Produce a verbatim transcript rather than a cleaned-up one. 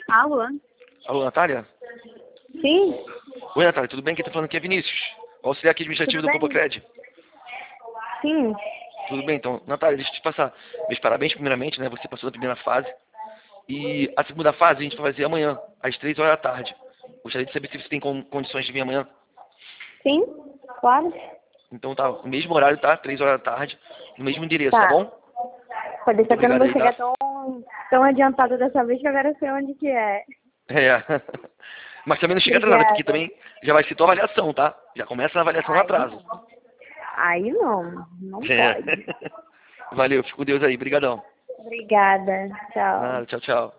Alô? Alô, Natália? Sim? Oi, Natália, tudo bem? Quem tá falando aqui é Vinícius, o auxiliar aqui administrativo Tudo do bem? Popocred. Sim. Tudo bem, então, Natália, deixa eu te passar meus parabéns primeiramente, né? Você passou da primeira fase. E a segunda fase a gente vai fazer amanhã, às três horas da tarde. Gostaria de saber se você tem con- condições de vir amanhã. Sim? Claro. Então tá, no mesmo horário, tá? Três horas da tarde, no mesmo endereço, tá Tá. bom? Pode Muito deixar que eu não obrigado vou aí, chegar tá? tão, tão adiantada dessa vez que agora eu sei onde que é. É. Mas também não chega atrasada, porque Obrigada. também já vai ser tua avaliação, tá? Já começa a avaliação no Aí atraso. não. Aí não. Não É. pode. Valeu, fico com Deus aí, brigadão. Obrigada. Tchau. Nada, tchau, tchau.